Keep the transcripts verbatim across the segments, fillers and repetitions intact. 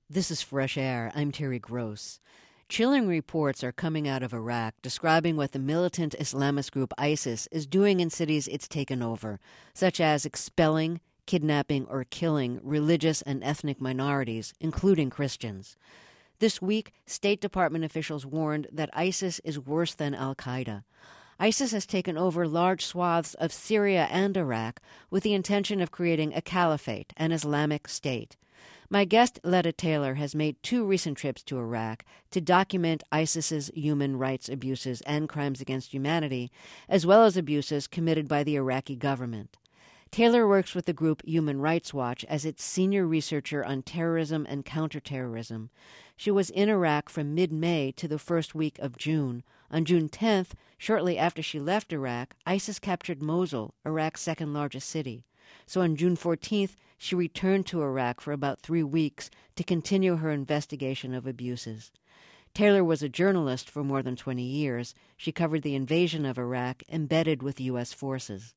This is Fresh Air. I'm Terry Gross. Chilling reports are coming out of Iraq describing what the militant Islamist group ISIS is doing in cities it's taken over, such as expelling, kidnapping, or killing religious and ethnic minorities, including Christians. This week, State Department officials warned that ISIS is worse than al-Qaeda. ISIS has taken over large swaths of Syria and Iraq with the intention of creating a caliphate, an Islamic state. My guest, Letta Taylor, has made two recent trips to Iraq to document ISIS's human rights abuses and crimes against humanity, as well as abuses committed by the Iraqi government. Taylor works with the group Human Rights Watch as its senior researcher on terrorism and counterterrorism. She was in Iraq from mid-May to the first week of June. On June tenth, shortly after she left Iraq, ISIS captured Mosul, Iraq's second-largest city. So on June fourteenth, she returned to Iraq for about three weeks to continue her investigation of abuses. Taylor was a journalist for more than twenty years. She covered the invasion of Iraq, embedded with U S forces.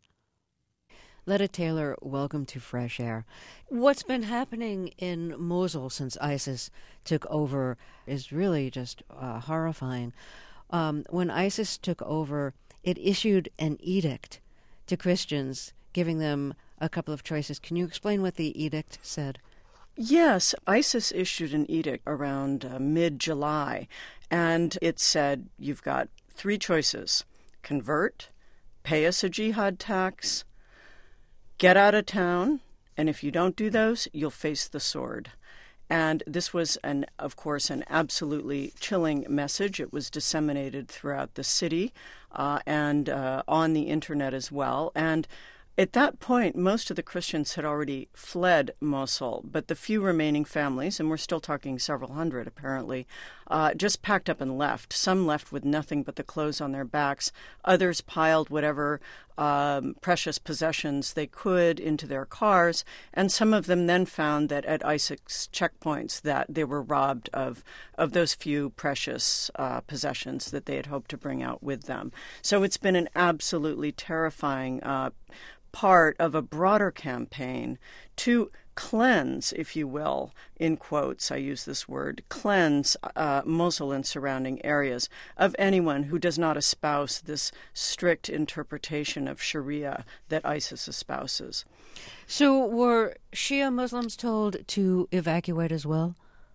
Letta Taylor, welcome to Fresh Air. What's been happening in Mosul since ISIS took over is really just uh, horrifying. Um, when ISIS took over, it issued an edict to Christians, giving them a couple of choices. Can you explain what the edict said? Yes, ISIS issued an edict around uh, mid-July, and it said you've got three choices: convert, pay us a jihad tax, get out of town, and if you don't do those, you'll face the sword. And this was, an, of course, an absolutely chilling message. It was disseminated throughout the city uh, and uh, on the internet as well. And at that point, most of the Christians had already fled Mosul, but the few remaining families, and we're still talking several hundred apparently, uh, just packed up and left. Some left with nothing but the clothes on their backs. Others piled whatever um, precious possessions they could into their cars, and some of them then found that at ISIS checkpoints that they were robbed of, of those few precious uh, possessions that they had hoped to bring out with them. So it's been an absolutely terrifying uh part of a broader campaign to cleanse, if you will, in quotes, I use this word, cleanse uh, Mosul and surrounding areas of anyone who does not espouse this strict interpretation of Sharia that ISIS espouses. So were Shia Muslims told to evacuate as well?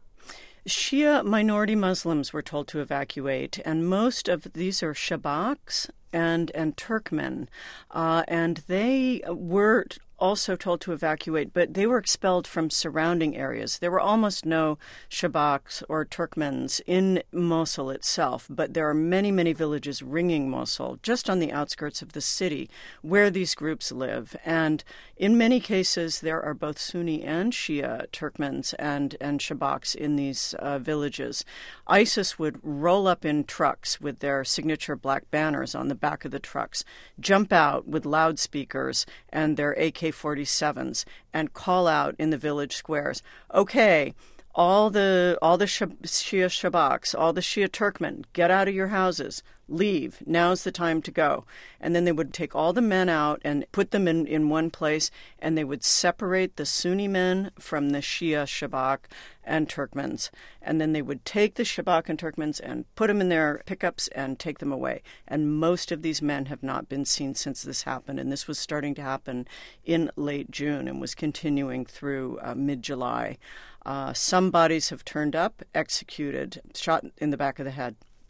Shia minority Muslims were told to evacuate, and most of these are Shabaks and and Turkmen, uh, and they were also told to evacuate, but they were expelled from surrounding areas. There were almost no Shabaks or Turkmens in Mosul itself, but there are many, many villages ringing Mosul, just on the outskirts of the city, where these groups live. And in many cases, there are both Sunni and Shia Turkmens and, and Shabaks in these uh, villages. ISIS would roll up in trucks with their signature black banners on the back of the trucks, jump out with loudspeakers and their A K forty-sevens and call out in the village squares, okay, all the all the Shia Shabaks, all the Shia Turkmen, get out of your houses, leave, now's the time to go. And then they would take all the men out and put them in, in one place, and they would separate the Sunni men from the Shia Shabak and Turkmens. And then they would take the Shabak and Turkmens and put them in their pickups and take them away. And most of these men have not been seen since this happened. And this was starting to happen in late June and was continuing through uh, mid-July. Uh, some bodies have turned up, executed, shot in the back of the head.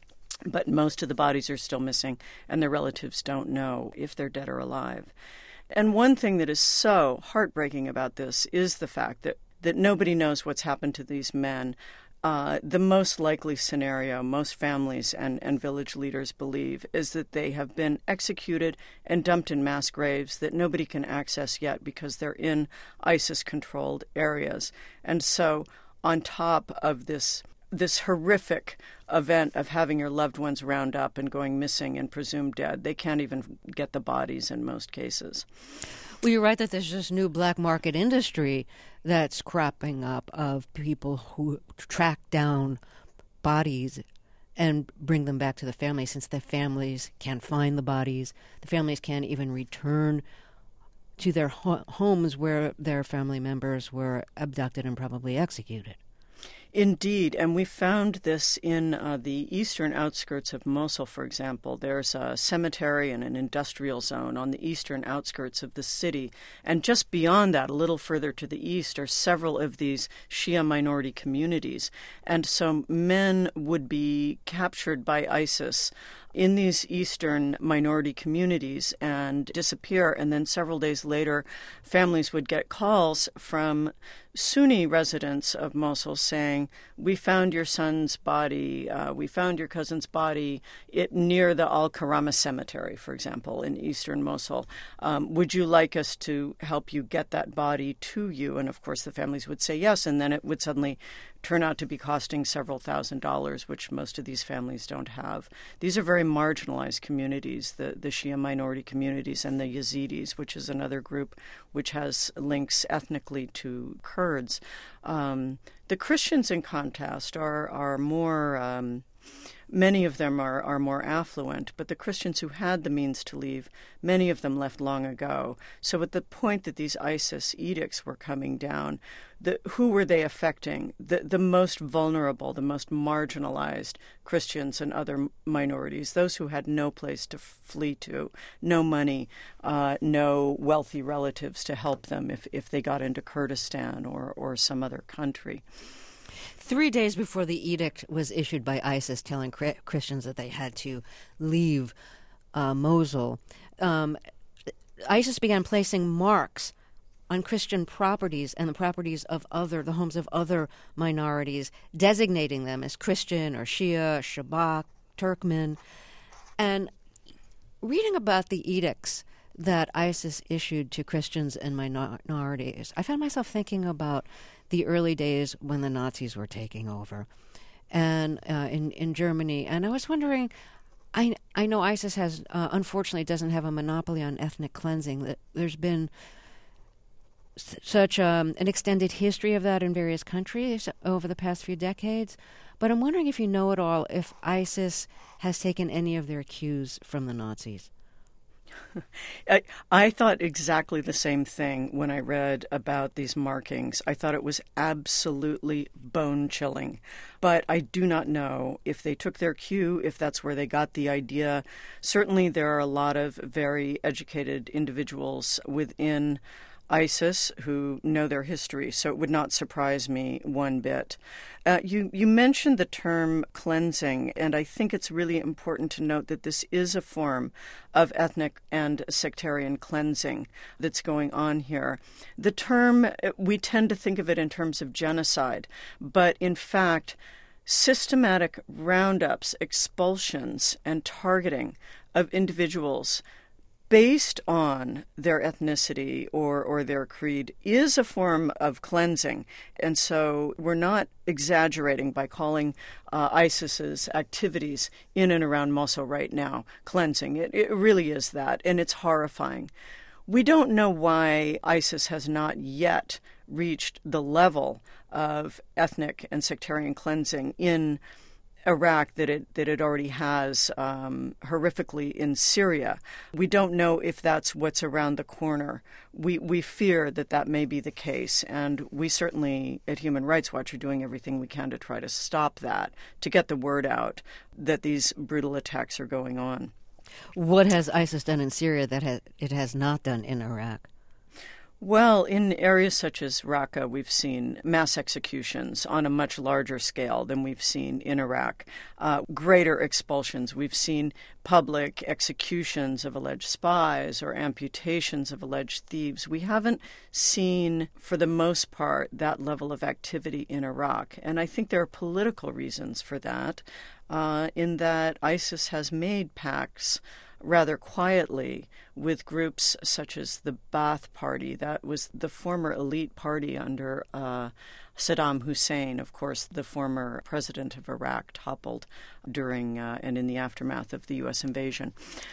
But most of the bodies are still missing, and their relatives don't know if they're dead or alive. And one thing that is so heartbreaking about this is the fact that, that nobody knows what's happened to these men. Uh, the most likely scenario, most families and, and village leaders believe, is that they have been executed and dumped in mass graves that nobody can access yet because they're in ISIS-controlled areas. And so on top of this this horrific event of having your loved ones round up and going missing and presumed dead, they can't even get the bodies in most cases. Well, you're right that there's this new black market industry that's cropping up of people who track down bodies and bring them back to the family, since the families can't find the bodies. The families can't even return to their ho- homes where their family members were abducted and probably executed. Indeed, and we found this in uh, the eastern outskirts of Mosul, for example. There's a cemetery and an industrial zone on the eastern outskirts of the city. And just beyond that, a little further to the east, are several of these Shia minority communities. And so men would be captured by ISIS in these eastern minority communities and disappear. And then several days later, families would get calls from Sunni residents of Mosul saying, we found your son's body, uh, we found your cousin's body it, near the Al-Karama cemetery, for example, in eastern Mosul. Um, would you like us to help you get that body to you? And of course the families would say yes, and then it would suddenly turn out to be costing several thousand dollars, which most of these families don't have. These are very marginalized communities, the, the Shia minority communities, and the Yazidis, which is another group which has links ethnically to Kurds. Um, the Christians, in contrast, are, are more... Um, Many of them are, are more affluent, but the Christians who had the means to leave, many of them left long ago. So at the point that these ISIS edicts were coming down, the, who were they affecting? The, the most vulnerable, the most marginalized Christians and other minorities, those who had no place to flee to, no money, uh, no wealthy relatives to help them if, if they got into Kurdistan or, or some other country. Three days before the edict was issued by ISIS telling Christians that they had to leave uh, Mosul, um, ISIS began placing marks on Christian properties and the properties of other, the homes of other minorities, designating them as Christian or Shia, Shabak, Turkmen. And reading about the edicts that ISIS issued to Christians and minorities, I found myself thinking about the early days when the Nazis were taking over and uh, in, in Germany. And I was wondering, I, I know ISIS has, uh, unfortunately, doesn't have a monopoly on ethnic cleansing. That There's been s- such um, an extended history of that in various countries over the past few decades. But I'm wondering if you know at all if ISIS has taken any of their cues from the Nazis. I, I thought exactly the same thing when I read about these markings. I thought it was absolutely bone-chilling. But I do not know if they took their cue, if that's where they got the idea. Certainly there are a lot of very educated individuals within ISIS who know their history, so it would not surprise me one bit. Uh, you, you mentioned the term cleansing, and I think it's really important to note that this is a form of ethnic and sectarian cleansing that's going on here. The term, we tend to think of it in terms of genocide, but in fact, systematic roundups, expulsions, and targeting of individuals based on their ethnicity or, or their creed is a form of cleansing. And so we're not exaggerating by calling uh, ISIS's activities in and around Mosul right now cleansing. It, it really is that, and it's horrifying. We don't know why ISIS has not yet reached the level of ethnic and sectarian cleansing in Iraq that it that it already has um, horrifically in Syria. We don't know if that's what's around the corner. We we fear that that may be the case, and we certainly at Human Rights Watch are doing everything we can to try to stop that, to get the word out that these brutal attacks are going on. What has ISIS done in Syria that ha- it has not done in Iraq? Well, in areas such as Raqqa, we've seen mass executions on a much larger scale than we've seen in Iraq. Uh, greater expulsions. We've seen public executions of alleged spies or amputations of alleged thieves. We haven't seen, for the most part, that level of activity in Iraq. And I think there are political reasons for that, uh, in that ISIS has made pacts rather quietly with groups such as the Ba'ath Party. That was the former elite party under uh, Saddam Hussein, of course, the former president of Iraq, toppled during uh, and in the aftermath of the U S invasion.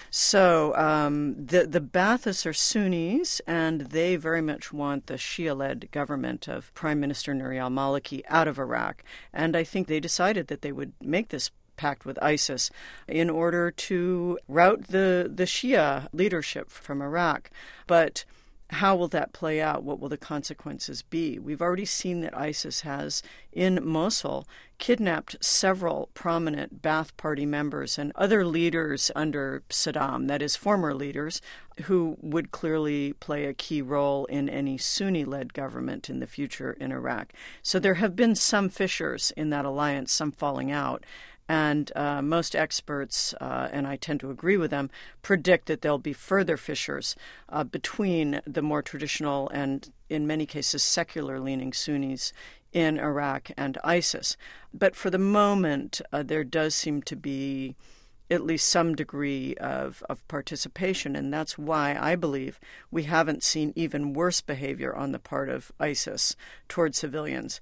So um, the, the Ba'athists are Sunnis, and they very much want the Shia-led government of Prime Minister Nouri al-Maliki out of Iraq. And I think they decided that they would make this pact with ISIS in order to rout the, the Shia leadership from Iraq. But how will that play out? What will the consequences be? We've already seen that ISIS has, in Mosul, kidnapped several prominent Ba'ath Party members and other leaders under Saddam, that is, former leaders, who would clearly play a key role in any Sunni-led government in the future in Iraq. So there have been some fissures in that alliance, some falling out. And uh, most experts, uh, and I tend to agree with them, predict that there'll be further fissures uh, between the more traditional and, in many cases, secular-leaning Sunnis in Iraq and ISIS. But for the moment, uh, there does seem to be at least some degree of, of participation, and that's why I believe we haven't seen even worse behavior on the part of ISIS toward civilians.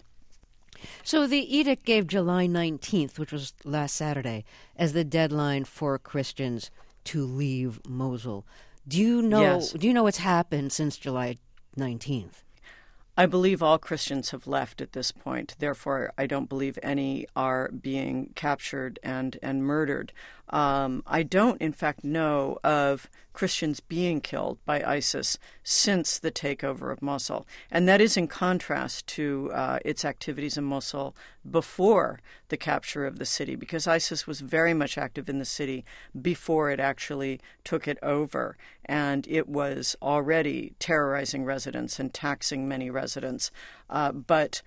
So the edict gave July nineteenth, which was last Saturday, as the deadline for Christians to leave Mosul. Do you know, yes. do you know what's happened since July nineteenth? I believe all Christians have left at this point. Therefore, I don't believe any are being captured and, and murdered. Um, I don't, in fact, know of Christians being killed by ISIS since the takeover of Mosul. And that is in contrast to uh, its activities in Mosul before the capture of the city, because ISIS was very much active in the city before it actually took it over. And it was already terrorizing residents and taxing many residents. Uh, but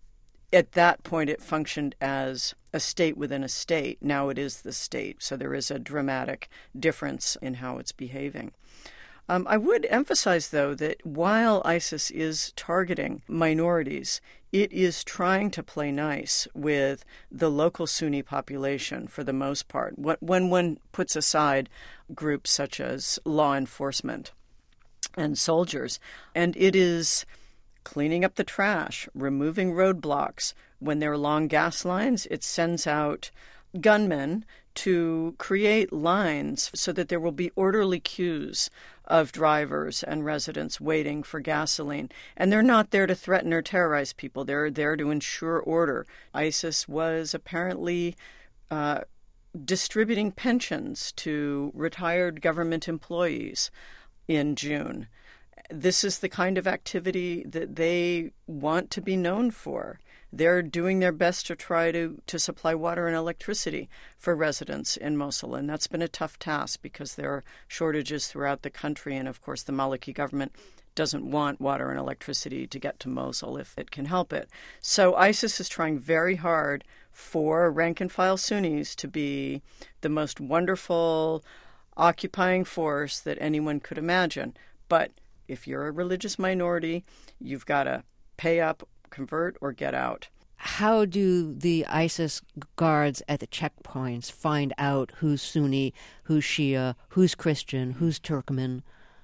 at that point, it functioned as a state within a state. Now it is the state. So there is a dramatic difference in how it's behaving. Um, I would emphasize, though, that while ISIS is targeting minorities, it is trying to play nice with the local Sunni population for the most part, when one puts aside groups such as law enforcement and soldiers. And it is cleaning up the trash, removing roadblocks. When there are long gas lines, it sends out gunmen to create lines so that there will be orderly queues of drivers and residents waiting for gasoline. And they're not there to threaten or terrorize people. They're there to ensure order. ISIS was apparently uh, distributing pensions to retired government employees in June. This is the kind of activity that they want to be known for. They're doing their best to try to, to supply water and electricity for residents in Mosul. And that's been a tough task because there are shortages throughout the country. And, of course, the Maliki government doesn't want water and electricity to get to Mosul if it can help it. So ISIS is trying very hard for rank-and-file Sunnis to be the most wonderful occupying force that anyone could imagine. But if you're a religious minority, you've got to pay up, convert, or get out. How do the ISIS guards at the checkpoints find out who's Sunni, who's Shia, who's Christian, who's Turkmen?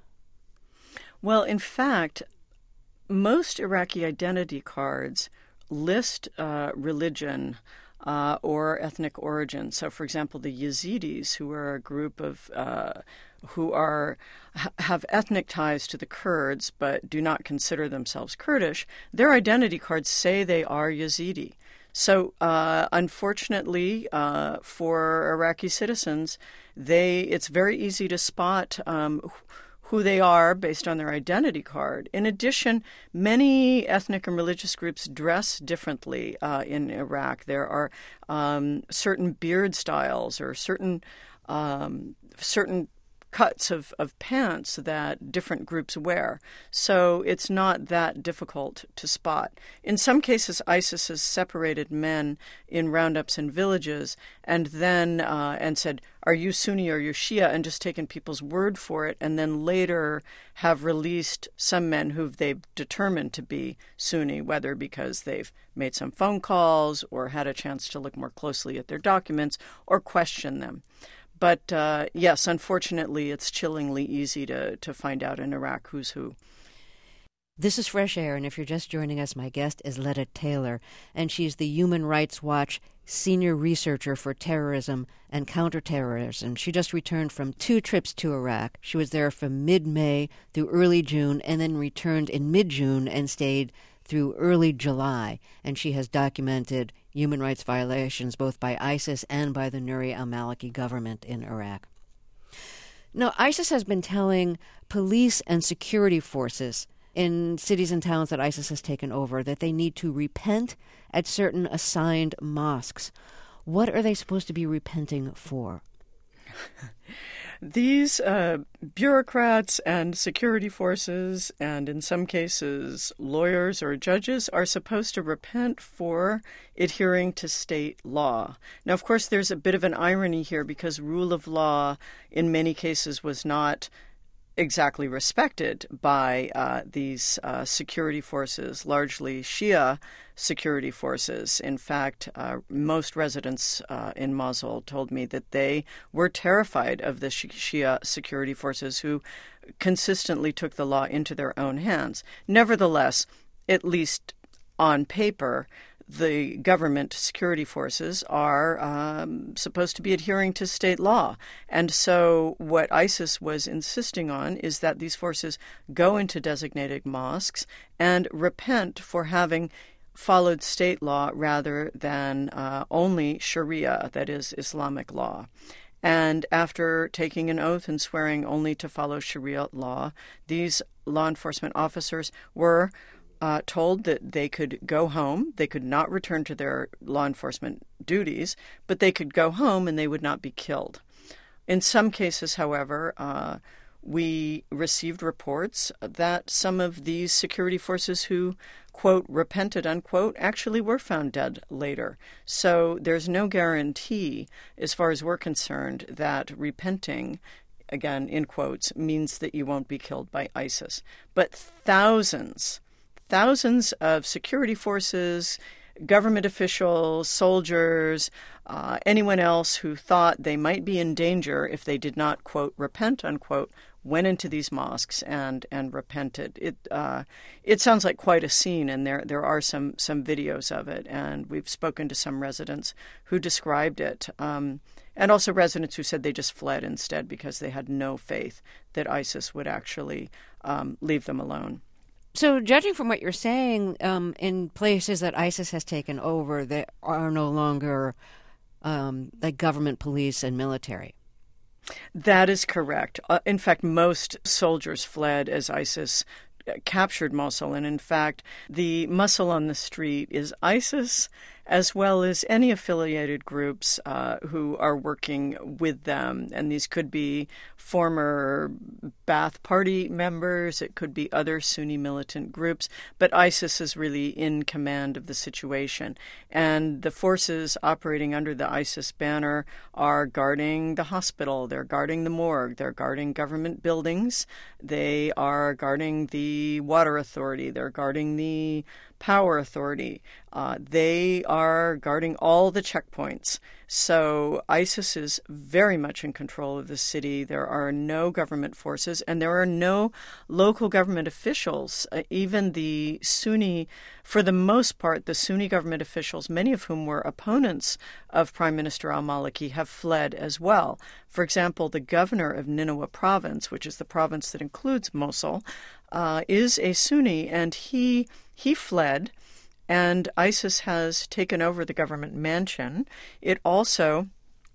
Well, in fact, most Iraqi identity cards list uh, religion uh, or ethnic origin. So, for example, the Yazidis, who are a group of uh, who are have ethnic ties to the Kurds but do not consider themselves Kurdish, their identity cards say they are Yazidi. So, uh, unfortunately, uh, for Iraqi citizens, they it's very easy to spot um, who they are based on their identity card. In addition, many ethnic and religious groups dress differently uh, in Iraq. There are um, certain beard styles or certain um, certain cuts of, of pants that different groups wear. So it's not that difficult to spot. In some cases, ISIS has separated men in roundups in villages and then uh, and said, are you Sunni or you Shia, and just taken people's word for it, and then later have released some men who they've determined to be Sunni, whether because they've made some phone calls or had a chance to look more closely at their documents or question them. But, uh, yes, unfortunately, it's chillingly easy to, to find out in Iraq who's who. This is Fresh Air, and if you're just joining us, my guest is Letta Taylor, and she's the Human Rights Watch Senior Researcher for Terrorism and Counterterrorism. She just returned from two trips to Iraq. She was there from mid-May through early June, and then returned in mid-June and stayed through early July, and she has documented human rights violations both by ISIS and by the Nouri al-Maliki government in Iraq. Now, ISIS has been telling police and security forces in cities and towns that ISIS has taken over that they need to repent at certain assigned mosques. What are they supposed to be repenting for? These uh, bureaucrats and security forces, and in some cases lawyers or judges, are supposed to repent for adhering to state law. Now, of course, there's a bit of an irony here because rule of law in many cases was not exactly respected by uh, these uh, security forces, largely Shia security forces. In fact, uh, most residents uh, in Mosul told me that they were terrified of the Shia security forces who consistently took the law into their own hands. Nevertheless, at least on paper, the government security forces are um, supposed to be adhering to state law. And so what ISIS was insisting on is that these forces go into designated mosques and repent for having followed state law rather than uh, only Sharia, that is, Islamic law. And after taking an oath and swearing only to follow Sharia law, these law enforcement officers were Uh, told that they could go home. They could not return to their law enforcement duties, but they could go home and they would not be killed. In some cases, however, uh, we received reports that some of these security forces who, quote, repented, unquote, actually were found dead later. So there's no guarantee, as far as we're concerned, that repenting, again, in quotes, means that you won't be killed by ISIS. But thousands Thousands of security forces, government officials, soldiers, uh, anyone else who thought they might be in danger if they did not, quote, repent, unquote, went into these mosques and, and repented. It uh, it sounds like quite a scene, and there there are some, some videos of it, and we've spoken to some residents who described it, um, and also residents who said they just fled instead because they had no faith that ISIS would actually um, leave them alone. So, judging from what you're saying, um, in places that ISIS has taken over, there are no longer um, like government police and military. That is correct. Uh, in fact, most soldiers fled as ISIS captured Mosul. And in fact, the muscle on the street is ISIS, as well as any affiliated groups uh, who are working with them. And these could be former Ba'ath Party members, it could be other Sunni militant groups, but ISIS is really in command of the situation. And the forces operating under the ISIS banner are guarding the hospital, they're guarding the morgue, they're guarding government buildings, they are guarding the water authority, they're guarding the power authority. Uh, they are guarding all the checkpoints. So ISIS is very much in control of the city. There are no government forces, and there are no local government officials. Uh, even the Sunni, for the most part, the Sunni government officials, many of whom were opponents of Prime Minister al-Maliki, have fled as well. For example, the governor of Nineveh province, which is the province that includes Mosul, uh, is a Sunni, and he he fled. And ISIS has taken over the government mansion. It also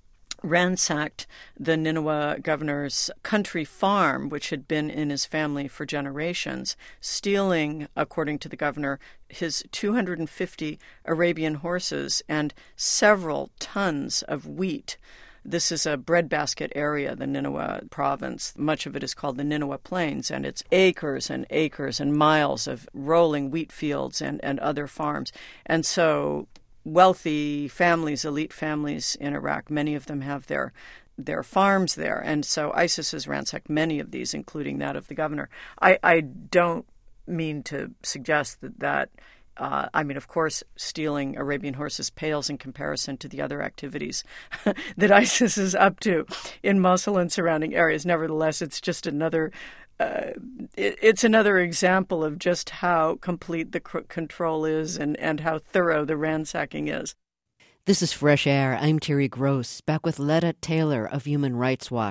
ransacked the Nineveh governor's country farm, which had been in his family for generations, stealing, according to the governor, his two hundred fifty Arabian horses and several tons of wheat. This is a breadbasket area, the Nineveh province. Much of it is called the Nineveh Plains, and it's acres and acres and miles of rolling wheat fields and, and other farms. And so wealthy families, elite families in Iraq, many of them have their their farms there. And so ISIS has ransacked many of these, including that of the governor. I, I don't mean to suggest that that Uh, I mean, of course, stealing Arabian horses pales in comparison to the other activities that ISIS is up to in Mosul and surrounding areas. Nevertheless, it's just another uh, it, it's another example of just how complete the c- control is and, and how thorough the ransacking is. This is Fresh Air. I'm Terry Gross, back with Letta Taylor of Human Rights Watch.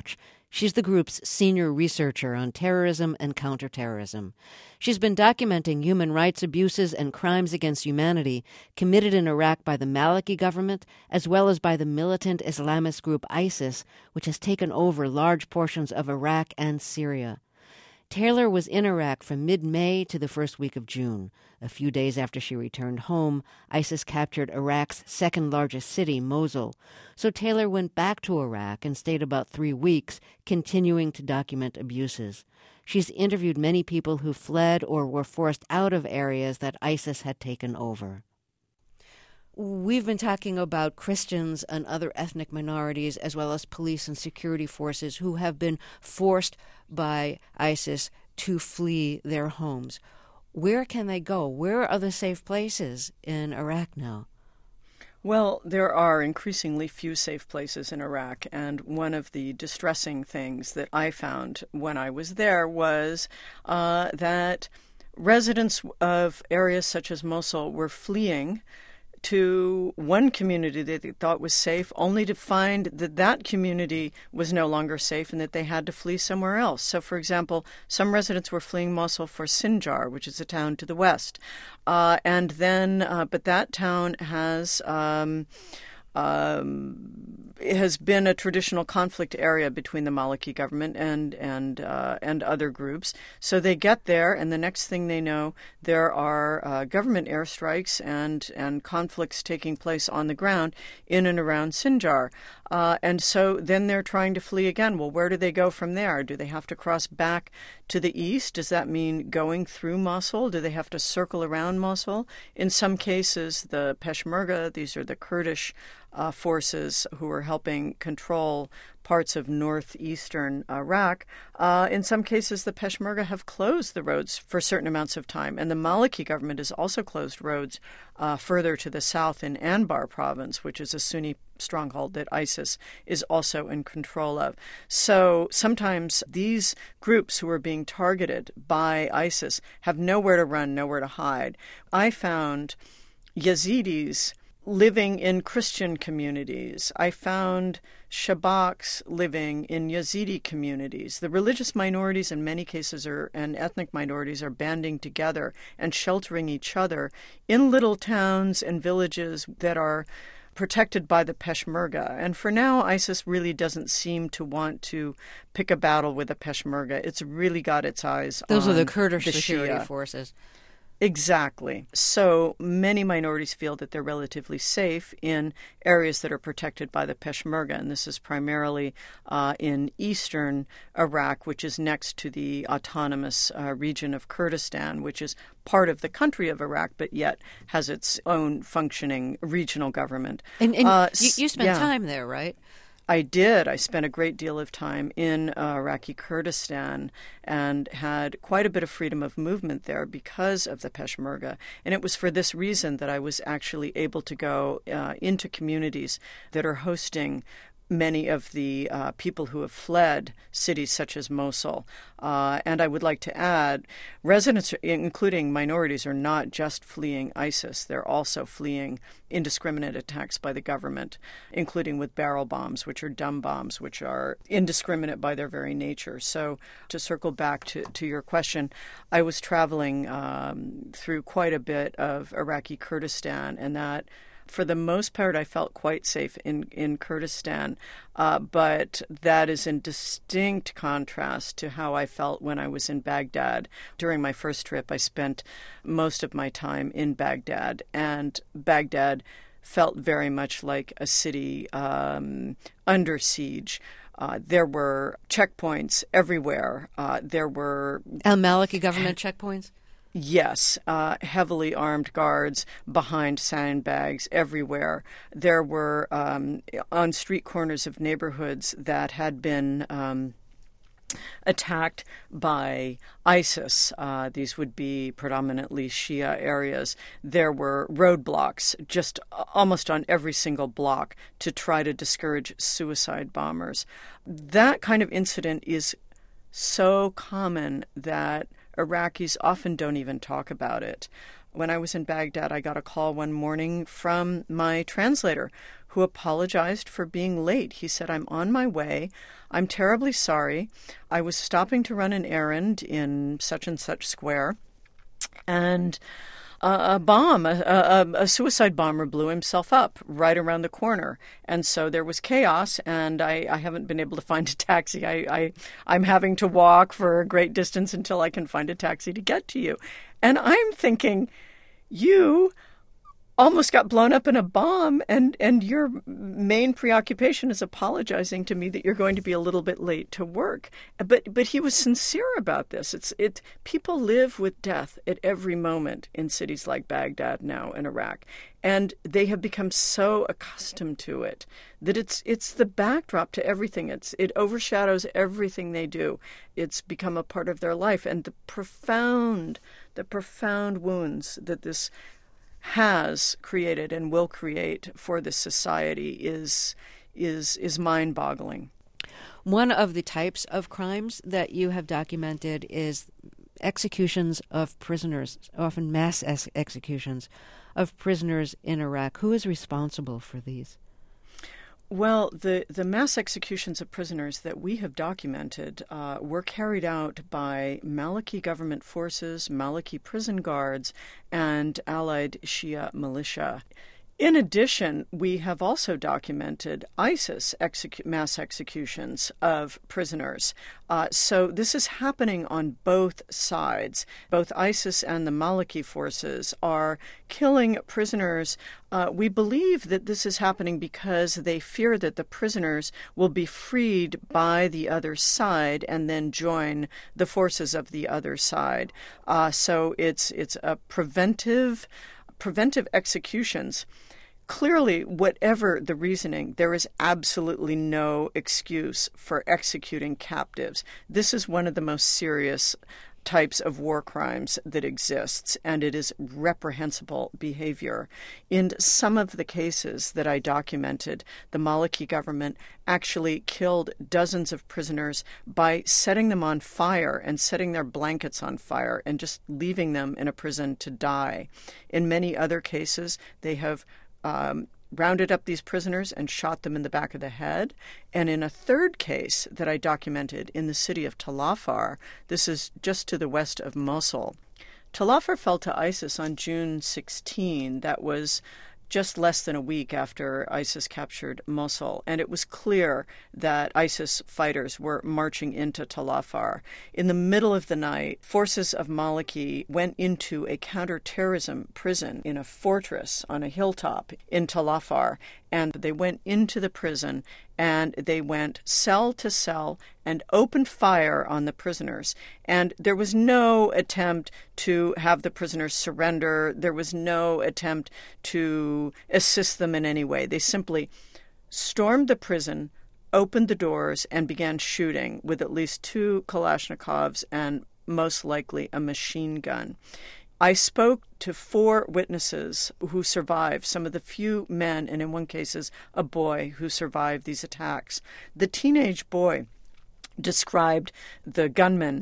She's the group's senior researcher on terrorism and counterterrorism. She's been documenting human rights abuses and crimes against humanity committed in Iraq by the Maliki government as well as by the militant Islamist group ISIS, which has taken over large portions of Iraq and Syria. Taylor was in Iraq from mid-May to the first week of June. A few days after she returned home, ISIS captured Iraq's second-largest city, Mosul. So Taylor went back to Iraq and stayed about three weeks, continuing to document abuses. She's interviewed many people who fled or were forced out of areas that ISIS had taken over. We've been talking about Christians and other ethnic minorities, as well as police and security forces who have been forced by ISIS to flee their homes. Where can they go? Where are the safe places in Iraq now? Well, there are increasingly few safe places in Iraq, and one of the distressing things that I found when I was there was uh, that residents of areas such as Mosul were fleeing to one community that they thought was safe, only to find that that community was no longer safe and that they had to flee somewhere else. So, for example, some residents were fleeing Mosul for Sinjar, which is a town to the west. Uh, and then, uh, but that town has... Um, Um, it has been a traditional conflict area between the Maliki government and and uh, and other groups. So they get there, and the next thing they know, there are uh, government airstrikes and and conflicts taking place on the ground in and around Sinjar. Uh, and so then they're trying to flee again. Well, where do they go from there? Do they have to cross back to the east? Does that mean going through Mosul? Do they have to circle around Mosul? In some cases, the Peshmerga, these are the Kurdish uh, forces who are helping control parts of northeastern Iraq. Uh, in some cases, the Peshmerga have closed the roads for certain amounts of time. And the Maliki government has also closed roads uh, further to the south in Anbar province, which is a Sunni stronghold that ISIS is also in control of. So sometimes these groups who are being targeted by ISIS have nowhere to run, nowhere to hide. I found Yazidis living in Christian communities. I found Shabaks living in Yazidi communities. The religious minorities in many cases are, and ethnic minorities are banding together and sheltering each other in little towns and villages that are protected by the Peshmerga. And for now, ISIS really doesn't seem to want to pick a battle with the Peshmerga. It's really got its eyes Those on are the Kurdish the security Shia. forces. Exactly. So many minorities feel that they're relatively safe in areas that are protected by the Peshmerga, and this is primarily uh, in eastern Iraq, which is next to the autonomous uh, region of Kurdistan, which is part of the country of Iraq, but yet has its own functioning regional government. And, and uh, you, you spent yeah. time there, right? I did. I spent a great deal of time in uh, Iraqi Kurdistan and had quite a bit of freedom of movement there because of the Peshmerga. And it was for this reason that I was actually able to go uh, into communities that are hosting many of the uh, people who have fled cities such as Mosul. Uh, and I would like to add, residents, including minorities, are not just fleeing ISIS. They're also fleeing indiscriminate attacks by the government, including with barrel bombs, which are dumb bombs, which are indiscriminate by their very nature. So to circle back to, to your question, I was traveling um, through quite a bit of Iraqi Kurdistan, and that for the most part, I felt quite safe in, in Kurdistan, uh, but that is in distinct contrast to how I felt when I was in Baghdad. During my first trip, I spent most of my time in Baghdad, and Baghdad felt very much like a city um, under siege. Uh, there were checkpoints everywhere. Uh, there were Al-Maliki government checkpoints? Yes, uh, heavily armed guards behind sandbags everywhere. There were um, on street corners of neighborhoods that had been um, attacked by ISIS. Uh, these would be predominantly Shia areas. There were roadblocks just almost on every single block to try to discourage suicide bombers. That kind of incident is so common that Iraqis often don't even talk about it. when I was in Baghdad, I got a call one morning from my translator who apologized for being late. He said, "I'm on my way. I'm terribly sorry. I was stopping to run an errand in such and such square, and Uh, a bomb, a, a, a suicide bomber blew himself up right around the corner. And so there was chaos, and I, I haven't been able to find a taxi. I, I, I'm having to walk for a great distance until I can find a taxi to get to you." And I'm thinking, you almost got blown up in a bomb, and, and your main preoccupation is apologizing to me that you're going to be a little bit late to work. But but he was sincere about this. It's it people live with death at every moment in cities like Baghdad now in Iraq, and they have become so accustomed to it that it's it's the backdrop to everything. It's it overshadows everything they do. It's become a part of their life, and the profound the profound wounds that this has created and will create for this society is is is mind-boggling. One of the types of crimes that you have documented is executions of prisoners, often mass ex- executions of prisoners in Iraq. Who is responsible for these? Well, the, the mass executions of prisoners that we have documented uh, were carried out by Maliki government forces, Maliki prison guards, and allied Shia militia. In addition, we have also documented ISIS execu- mass executions of prisoners. Uh, so this is happening on both sides. Both ISIS and the Maliki forces are killing prisoners. Uh, we believe that this is happening because they fear that the prisoners will be freed by the other side and then join the forces of the other side. Uh, so it's it's a preventive preventive executions. Clearly, whatever the reasoning, there is absolutely no excuse for executing captives. This is one of the most serious types of war crimes that exists, and it is reprehensible behavior. In some of the cases that I documented, the Maliki government actually killed dozens of prisoners by setting them on fire and setting their blankets on fire and just leaving them in a prison to die. In many other cases, they have Um, rounded up these prisoners and shot them in the back of the head. And in a third case that I documented in the city of Tal Afar, this is just to the west of Mosul, Tal Afar fell to ISIS on June sixteenth. That was just less than a week after ISIS captured Mosul, and it was clear that ISIS fighters were marching into Tal Afar. In the middle of the night, forces of Maliki went into a counterterrorism prison in a fortress on a hilltop in Tal Afar, and they went into the prison and they went cell to cell and opened fire on the prisoners. And there was no attempt to have the prisoners surrender. There was no attempt to assist them in any way. They simply stormed the prison, opened the doors, and began shooting with at least two Kalashnikovs and most likely a machine gun. I spoke to four witnesses who survived, some of the few men, and in one case, a boy who survived these attacks. The teenage boy described the gunman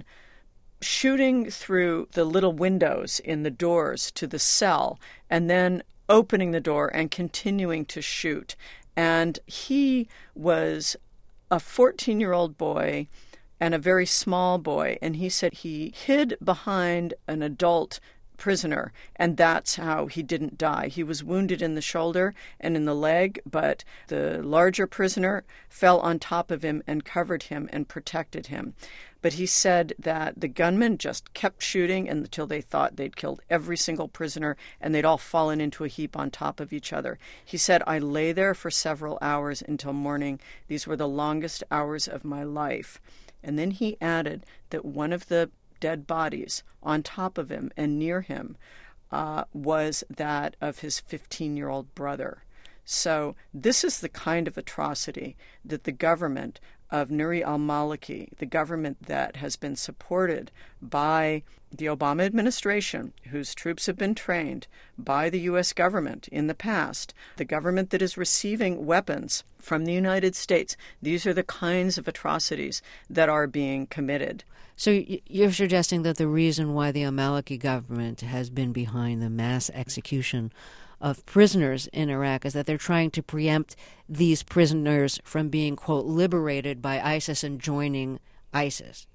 shooting through the little windows in the doors to the cell and then opening the door and continuing to shoot. And he was a fourteen-year-old boy and a very small boy, and he said he hid behind an adult prisoner, and that's how he didn't die. He was wounded in the shoulder and in the leg, but the larger prisoner fell on top of him and covered him and protected him. But he said that the gunmen just kept shooting until they thought they'd killed every single prisoner and they'd all fallen into a heap on top of each other. He said, "I lay there for several hours until morning. These were the longest hours of my life." And then he added that one of the dead bodies on top of him and near him uh, was that of his fifteen-year-old brother. So this is the kind of atrocity that the government of Nouri al-Maliki, the government that has been supported by the Obama administration, whose troops have been trained by the U S government in the past, the government that is receiving weapons from the United States, these are the kinds of atrocities that are being committed. So you're suggesting that the reason why the al-Maliki government has been behind the mass execution of prisoners in Iraq is that they're trying to preempt these prisoners from being, quote, liberated by ISIS and joining ISIS.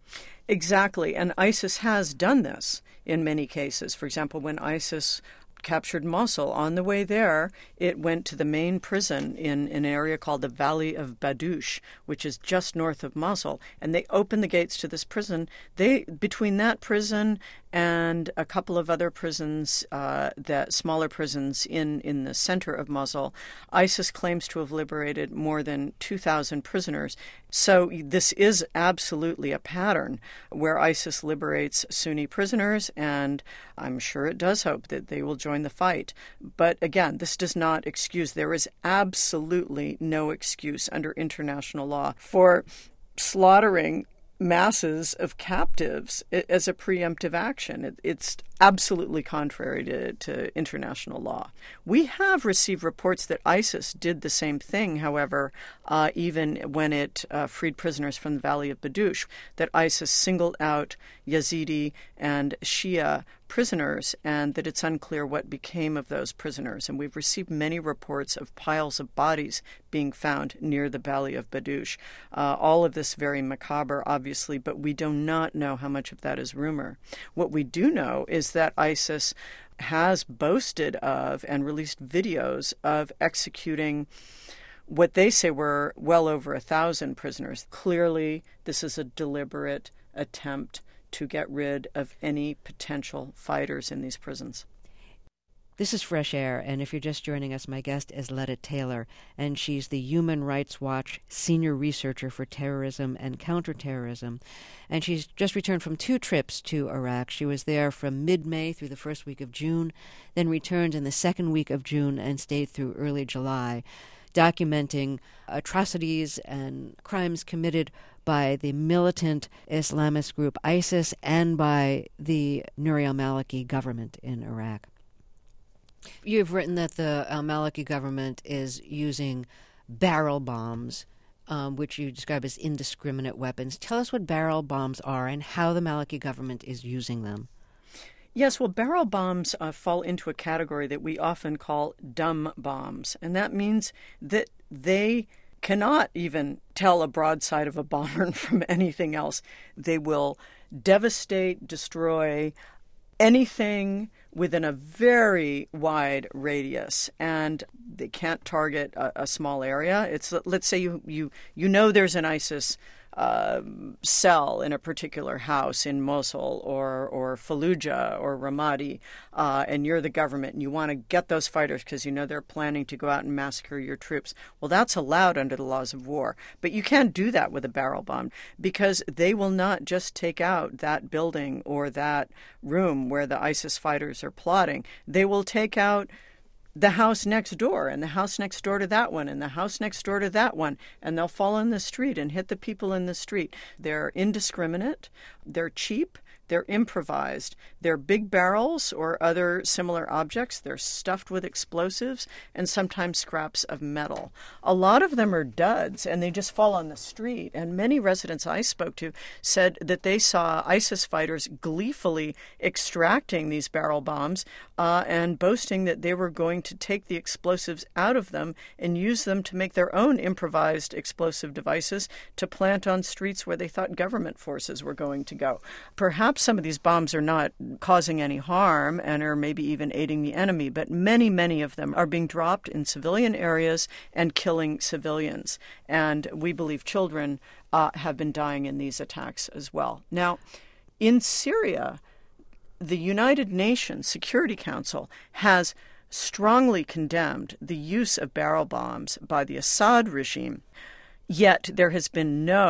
Exactly. And ISIS has done this in many cases. For example, when ISIS captured Mosul, on the way there, it went to the main prison in, in an area called the Valley of Badoush, which is just north of Mosul, and they opened the gates to this prison. They between that prison and a couple of other prisons, uh, that smaller prisons in, in the center of Mosul, ISIS claims to have liberated more than two thousand prisoners. So this is absolutely a pattern where ISIS liberates Sunni prisoners, and I'm sure it does hope that they will join the fight. But again, this does not excuse, there is absolutely no excuse under international law for slaughtering masses of captives as a preemptive action. It's absolutely contrary to, to international law. We have received reports that ISIS did the same thing, however, uh, even when it uh, freed prisoners from the Valley of Badoush, that ISIS singled out Yazidi and Shia prisoners, and that it's unclear what became of those prisoners. And we've received many reports of piles of bodies being found near the Valley of Badoush. Uh, all of this very macabre, obviously, but we do not know how much of that is rumor. What we do know is that ISIS has boasted of and released videos of executing what they say were well over a thousand prisoners. Clearly, this is a deliberate attempt to get rid of any potential fighters in these prisons. This is Fresh Air, and if you're just joining us, my guest is Letta Taylor, and she's the Human Rights Watch Senior Researcher for Terrorism and Counterterrorism. And she's just returned from two trips to Iraq. She was there from mid-May through the first week of June, then returned in the second week of June and stayed through early July, documenting atrocities and crimes committed by the militant Islamist group ISIS and by the Nouri al-Maliki government in Iraq. You've written that the al-Maliki government is using barrel bombs, um, which you describe as indiscriminate weapons. Tell us what barrel bombs are and how the Maliki government is using them. Yes, well, barrel bombs uh, fall into a category that we often call dumb bombs, and that means that they cannot even tell a broadside of a bomber from anything else. They will devastate, destroy anything within a very wide radius, and they can't target a, a small area. It's, let's say you you you know there's an ISIS Uh, cell in a particular house in Mosul or or Fallujah or Ramadi, uh, and you're the government and you want to get those fighters because you know they're planning to go out and massacre your troops. Well, that's allowed under the laws of war, but you can't do that with a barrel bomb because they will not just take out that building or that room where the ISIS fighters are plotting. They will take out the house next door and the house next door to that one and the house next door to that one, and they'll fall in the street and hit the people in the street. They're indiscriminate, they're cheap, they're improvised. They're big barrels or other similar objects. They're stuffed with explosives and sometimes scraps of metal. A lot of them are duds, and they just fall on the street. And many residents I spoke to said that they saw ISIS fighters gleefully extracting these barrel bombs uh, and boasting that they were going to take the explosives out of them and use them to make their own improvised explosive devices to plant on streets where they thought government forces were going to go. Perhaps some of these bombs are not causing any harm and are maybe even aiding the enemy, but many, many of them are being dropped in civilian areas and killing civilians. And we believe children uh, have been dying in these attacks as well. Now, in Syria, the United Nations Security Council has strongly condemned the use of barrel bombs by the Assad regime, yet there has been no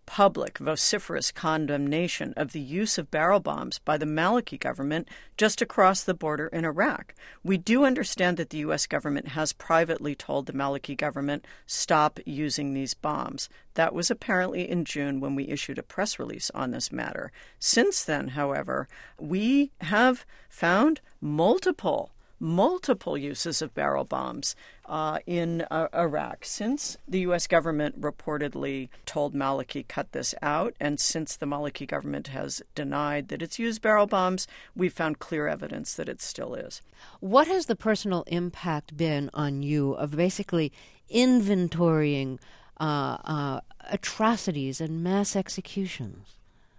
public, vociferous condemnation of the use of barrel bombs by the Maliki government just across the border in Iraq. We do understand that the U S government has privately told the Maliki government, stop using these bombs. That was apparently in June when we issued a press release on this matter. Since then, however, we have found multiple multiple uses of barrel bombs uh, in uh, Iraq since the U S government reportedly told Maliki cut this out, and since the Maliki government has denied that it's used barrel bombs, we've found clear evidence that it still is. What has the personal impact been on you of basically inventorying uh, uh, atrocities and mass executions?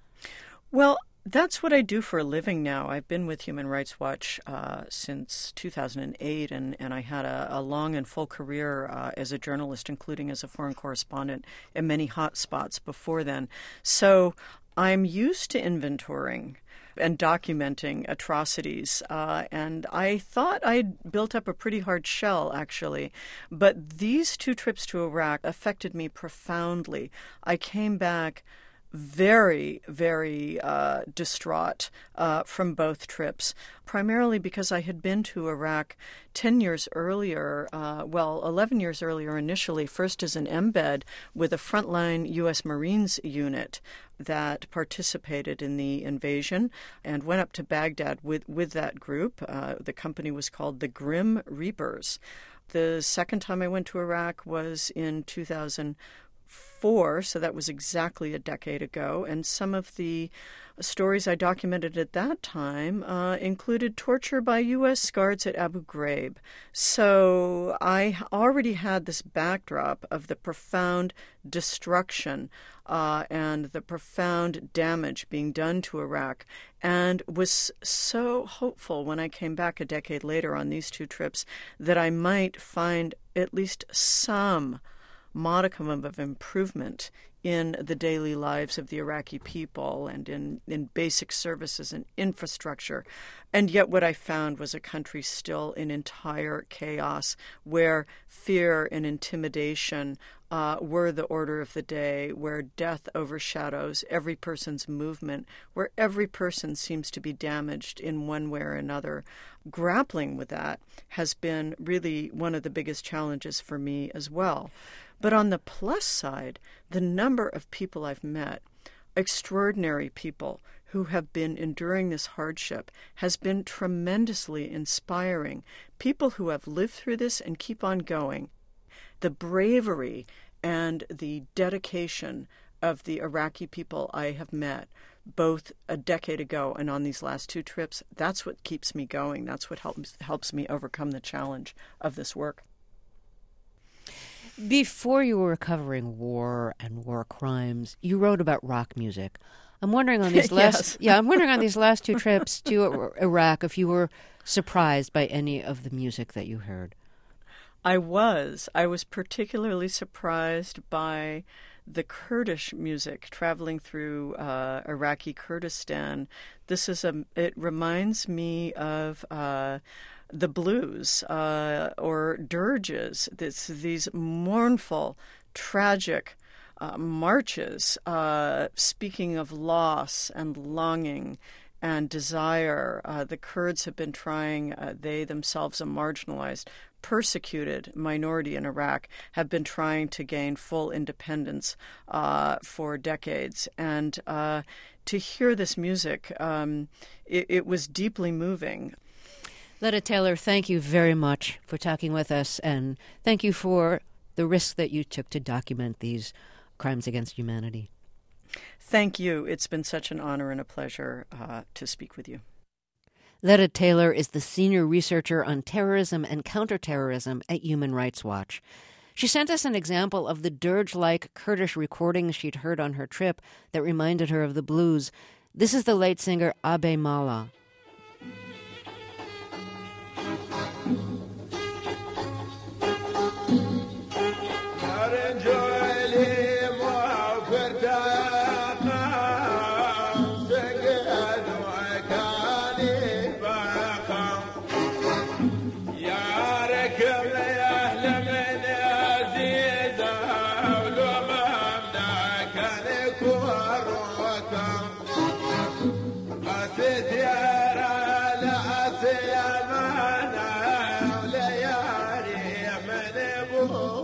Well, that's what I do for a living now. I've been with Human Rights Watch uh, since two thousand eight, and, and I had a, a long and full career uh, as a journalist, including as a foreign correspondent in many hot spots before then. So I'm used to inventorying and documenting atrocities, uh, and I thought I'd built up a pretty hard shell, actually. But these two trips to Iraq affected me profoundly. I came back very, very uh, distraught uh, from both trips, primarily because I had been to Iraq ten years earlier, uh, well, eleven years earlier initially, first as an embed with a frontline U S Marines unit that participated in the invasion and went up to Baghdad with, with that group. Uh, the company was called the Grim Reapers. The second time I went to Iraq was in two thousand four, so that was exactly a decade ago, and some of the stories I documented at that time uh, included torture by U S guards at Abu Ghraib. So I already had this backdrop of the profound destruction uh, and the profound damage being done to Iraq, and was so hopeful when I came back a decade later on these two trips that I might find at least some modicum of improvement in the daily lives of the Iraqi people and in, in basic services and infrastructure. And yet what I found was a country still in entire chaos, where fear and intimidation uh, were the order of the day, where death overshadows every person's movement, where every person seems to be damaged in one way or another. Grappling with that has been really one of the biggest challenges for me as well. But on the plus side, the number of people I've met, extraordinary people who have been enduring this hardship, has been tremendously inspiring. People who have lived through this and keep on going. The bravery and the dedication of the Iraqi people I have met, both a decade ago and on these last two trips, that's what keeps me going. That's what helps helps me overcome the challenge of this work. Before you were covering war and war crimes, you wrote about rock music. I'm wondering on these last yes. yeah, I'm wondering on these last two trips to Iraq if you were surprised by any of the music that you heard. I was. I was particularly surprised by the Kurdish music traveling through uh, Iraqi Kurdistan. This is a. It reminds me of Uh, the blues uh, or dirges, this, these mournful, tragic uh, marches, uh, speaking of loss and longing and desire. Uh, the Kurds have been trying, uh, they themselves a marginalized, persecuted minority in Iraq, have been trying to gain full independence uh, for decades. And uh, to hear this music, um, it, it was deeply moving. Letta Taylor, thank you very much for talking with us, and thank you for the risk that you took to document these crimes against humanity. Thank you. It's been such an honor and a pleasure uh, to speak with you. Letta Taylor is the senior researcher on terrorism and counterterrorism at Human Rights Watch. She sent us an example of the dirge-like Kurdish recordings she'd heard on her trip that reminded her of the blues. This is the late singer Abe Mala. Hallelujah.